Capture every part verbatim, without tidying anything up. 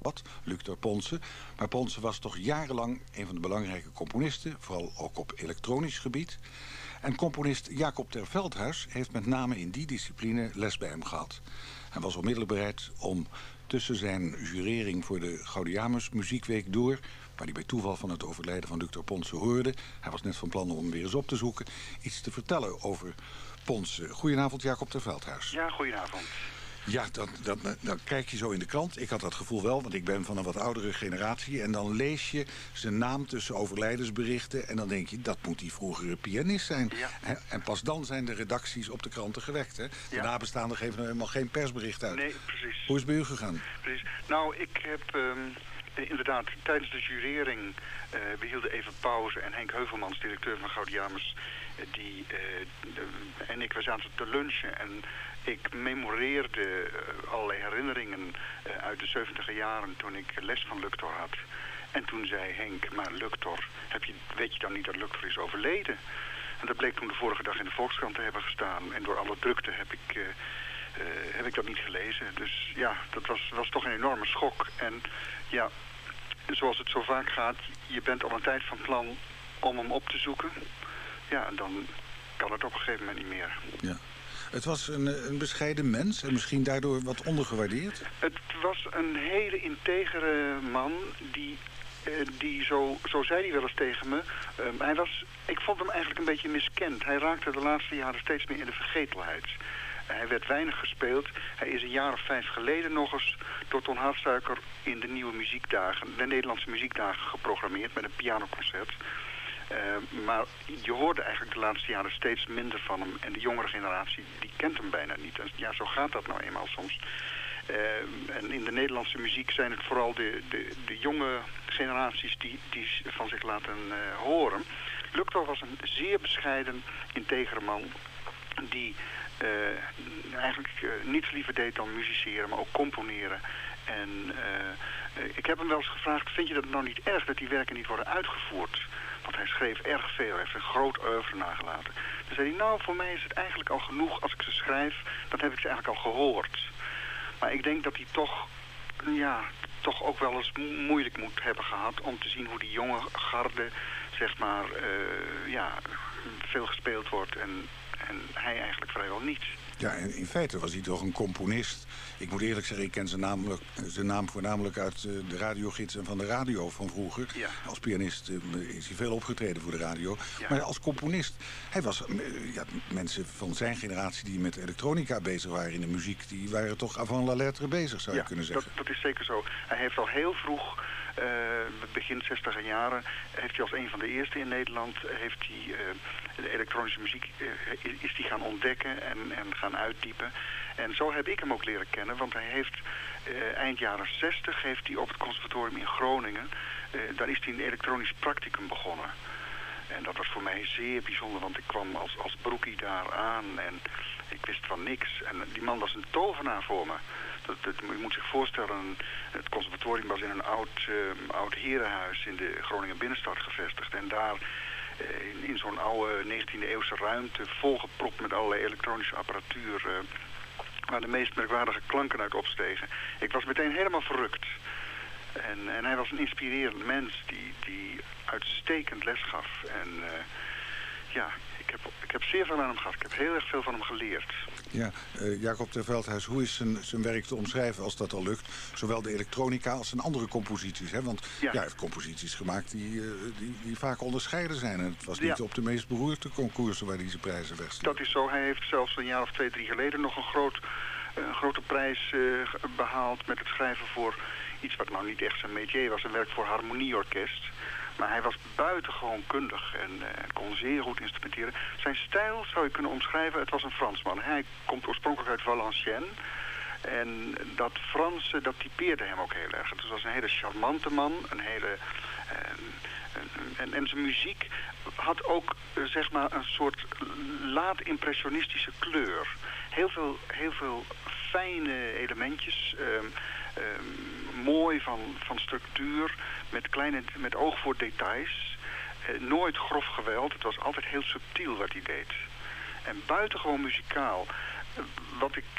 wat, Luctor Ponce. Maar Ponce was toch jarenlang een van de belangrijke componisten, vooral ook op elektronisch gebied. En componist Jacob ter Veldhuis heeft met name in die discipline les bij hem gehad. Hij was onmiddellijk bereid om tussen zijn jurering voor de Gaudeamus Muziekweek door, waar hij bij toeval van het overlijden van Luctor Ponce hoorde, hij was net van plan om hem weer eens op te zoeken, iets te vertellen over Ponce. Goedenavond, Jacob ter Veldhuis. Ja, goedenavond. Ja, dan, dan, dan kijk je zo in de krant. Ik had dat gevoel wel, want ik ben van een wat oudere generatie. En dan lees je zijn naam tussen overlijdensberichten. En dan denk je, dat moet die vroegere pianist zijn. Ja. En, en pas dan zijn de redacties op de kranten gewekt. Hè? De ja. nabestaanden geven nou helemaal geen persbericht uit. Nee, precies. Hoe is het bij u gegaan? Precies. Nou, ik heb um, inderdaad tijdens de jurering... Uh, we hielden even pauze en Henk Heuvelmans, directeur van Gaudeamus... Uh, die, uh, de, en ik, we zaten te lunchen en... Ik memoreerde uh, allerlei herinneringen uh, uit de zeventiger jaren toen ik les van Luctor had. En toen zei Henk, maar Luctor, heb je, weet je dan niet dat Luctor is overleden? En dat bleek toen de vorige dag in de Volkskrant te hebben gestaan. En door alle drukte heb ik, uh, uh, heb ik dat niet gelezen. Dus ja, dat was, was toch een enorme schok. En ja, zoals het zo vaak gaat, je bent al een tijd van plan om hem op te zoeken. Ja, en dan kan het op een gegeven moment niet meer. Ja. Het was een, een bescheiden mens en misschien daardoor wat ondergewaardeerd? Het was een hele integere man die, uh, die zo, zo zei hij wel eens tegen me. Uh, hij was, ik vond hem eigenlijk een beetje miskend. Hij raakte de laatste jaren steeds meer in de vergetelheid. Uh, hij werd weinig gespeeld. Hij is een jaar of vijf geleden nog eens door Ton Hartsuiker in de nieuwe muziekdagen, de Nederlandse muziekdagen geprogrammeerd met een pianoconcert. Uh, maar je hoorde eigenlijk de laatste jaren steeds minder van hem. En de jongere generatie, die kent hem bijna niet. En ja, zo gaat dat nou eenmaal soms. Uh, en in de Nederlandse muziek zijn het vooral de, de, de jonge generaties die, die van zich laten uh, horen. Luctor was een zeer bescheiden, integere man die uh, eigenlijk uh, niets liever deed dan musiceren, maar ook componeren. En uh, uh, ik heb hem wel eens gevraagd, vind je dat nou niet erg dat die werken niet worden uitgevoerd? Want hij schreef erg veel, hij heeft een groot oeuvre nagelaten. Dan zei hij, nou, voor mij is het eigenlijk al genoeg als ik ze schrijf, dan heb ik ze eigenlijk al gehoord. Maar ik denk dat hij toch, ja, toch ook wel eens mo- moeilijk moet hebben gehad om te zien hoe die jonge garde, zeg maar, uh, ja, veel gespeeld wordt en, en hij eigenlijk vrijwel niet. Ja, in, in feite was hij toch een componist. Ik moet eerlijk zeggen, ik ken zijn naam, zijn naam voornamelijk uit uh, de radiogids en van de radio van vroeger. Ja. Als pianist uh, is hij veel opgetreden voor de radio. Ja. Maar als componist, hij was, uh, ja, mensen van zijn generatie die met elektronica bezig waren in de muziek, die waren toch avant la lettre bezig, zou je ja, kunnen zeggen. Dat, dat is zeker zo. Hij heeft al heel vroeg, uh, begin zestiger jaren, heeft hij als een van de eerste in Nederland, heeft hij uh, de elektronische muziek, uh, is die gaan ontdekken en, en gaan uitdiepen. En zo heb ik hem ook leren kennen, want hij heeft uh, eind jaren zestig heeft hij op het conservatorium in Groningen, uh, daar is hij een elektronisch practicum begonnen. En dat was voor mij zeer bijzonder, want ik kwam als, als broekie daar aan en ik wist van niks. En die man was een tovenaar voor me. Dat, dat, je moet zich voorstellen, het conservatorium was in een oud, uh, oud herenhuis in de Groningen binnenstad gevestigd. En daar uh, in, in zo'n oude negentiende eeuwse ruimte, volgepropt met allerlei elektronische apparatuur, uh, waar de meest merkwaardige klanken uit opstegen. Ik was meteen helemaal verrukt. En, en hij was een inspirerend mens die, die uitstekend les gaf. En uh, ja, ik heb, ik heb zeer veel aan hem gehad. Ik heb heel erg veel van hem geleerd. Ja, uh, Jacob ter Veldhuis, hoe is zijn, zijn werk te omschrijven als dat al lukt? Zowel de elektronica als zijn andere composities. Hè? Want ja. Ja, hij heeft composities gemaakt die, uh, die, die vaak onderscheiden zijn. En het was niet ja. op de meest beroerde concoursen waar hij zijn prijzen wegstuurde. Dat is zo. Hij heeft zelfs een jaar of twee, drie geleden nog een, groot, uh, een grote prijs uh, behaald met het schrijven voor iets wat nou niet echt zijn métier was. Een werk voor harmonieorkest. Maar hij was buitengewoon kundig en uh, kon zeer goed instrumenteren. Zijn stijl zou je kunnen omschrijven, het was een Fransman. Hij komt oorspronkelijk uit Valenciennes. En dat Franse, dat typeerde hem ook heel erg. Het was een hele charmante man, een hele... Uh, en, en, en zijn muziek had ook, uh, zeg maar, een soort laat-impressionistische kleur. Heel veel, heel veel fijne elementjes... Uh, Uh, mooi van, van structuur, met, kleine, met oog voor details. Uh, nooit grof geweld, het was altijd heel subtiel wat hij deed. En buitengewoon muzikaal. Uh, wat ik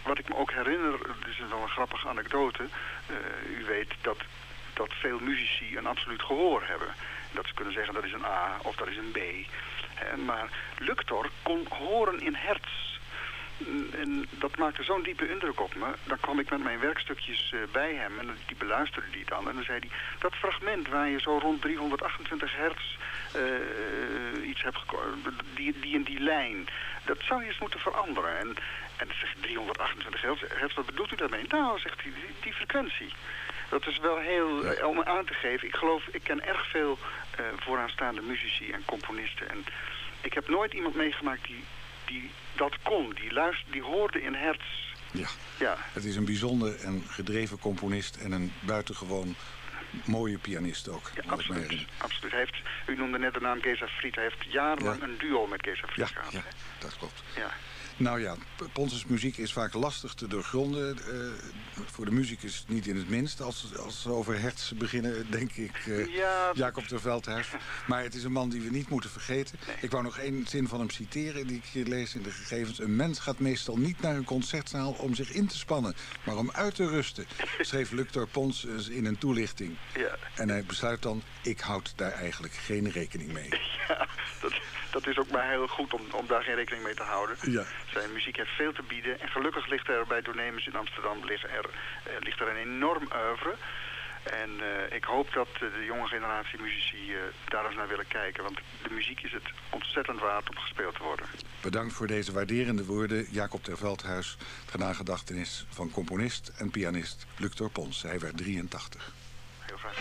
wat ik me ook herinner, dit is wel een grappige anekdote. Uh, u weet dat, dat veel muzici een absoluut gehoor hebben. Dat ze kunnen zeggen dat is een A of dat is een B. Uh, maar Luctor kon horen in hertz. En dat maakte zo'n diepe indruk op me. Dan kwam ik met mijn werkstukjes uh, bij hem en die beluisterde die dan. En dan zei hij, dat fragment waar je zo rond driehonderdachtentwintig hertz uh, iets hebt gekozen, die, die in die lijn, dat zou je eens moeten veranderen. En, en dan zeg ik, driehonderdachtentwintig hertz, wat bedoelt u daarmee? Nou, zegt hij, die, die frequentie. Dat is wel heel, uh, om aan te geven, ik geloof, ik ken erg veel uh, vooraanstaande muzici en componisten. En ik heb nooit iemand meegemaakt die... die dat kon, die, luister, die hoorde in hertz. Ja. ja, het is een bijzonder en gedreven componist en een buitengewoon mooie pianist ook. Ja, absoluut, absoluut. Hij heeft, u noemde net de naam Geza Fried, hij heeft jarenlang ja. een duo met Geza Fried ja, gehad. Ja, dat klopt. Ja. Nou ja, Ponses muziek is vaak lastig te doorgronden. Uh, voor de muzikus niet in het minst. Als, als ze over hertz beginnen, denk ik, uh, ja, Jacob ter Veldhuis. Maar het is een man die we niet moeten vergeten. Nee. Ik wou nog één zin van hem citeren die ik hier lees in de gegevens. Een mens gaat meestal niet naar een concertzaal om zich in te spannen, maar om uit te rusten, schreef Luctor Pons in een toelichting. Ja. En hij besluit dan, ik houd daar eigenlijk geen rekening mee. Ja, dat, dat is ook maar heel goed om, om daar geen rekening mee te houden. Ja. Zijn muziek heeft veel te bieden. En gelukkig ligt er bij Donemus in Amsterdam ligt er, uh, ligt er een enorm oeuvre. En uh, ik hoop dat uh, de jonge generatie muzici uh, daar eens naar willen kijken. Want de muziek is het ontzettend waard om gespeeld te worden. Bedankt voor deze waarderende woorden, Jacob ter Veldhuis. Ter nagedachtenis van componist en pianist Luctor Pons. Hij werd drieëntachtig. Heel graag.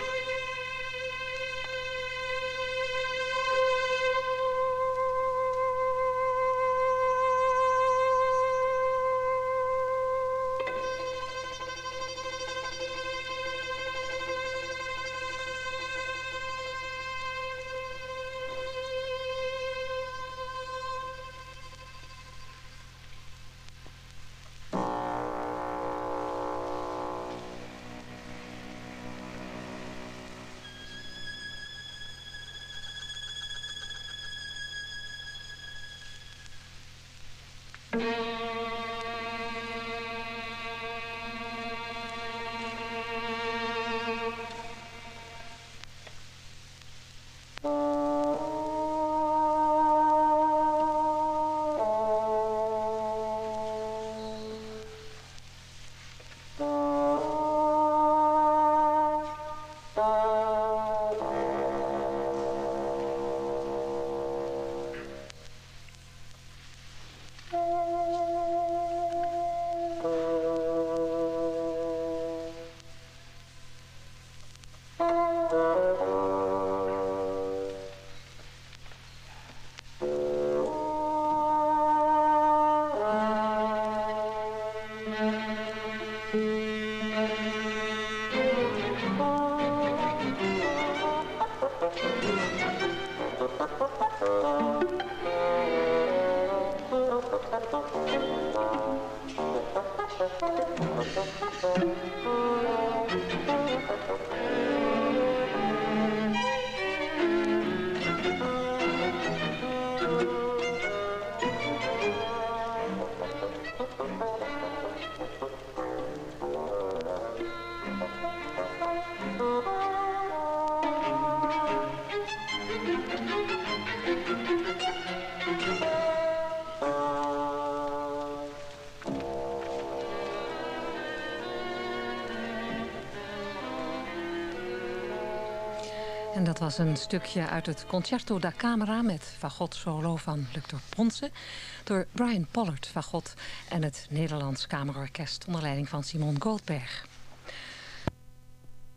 En dat was een stukje uit het Concerto da Camera met fagot solo van Luctor Ponce door Brian Pollard fagot en het Nederlands Kamerorkest onder leiding van Simon Goldberg.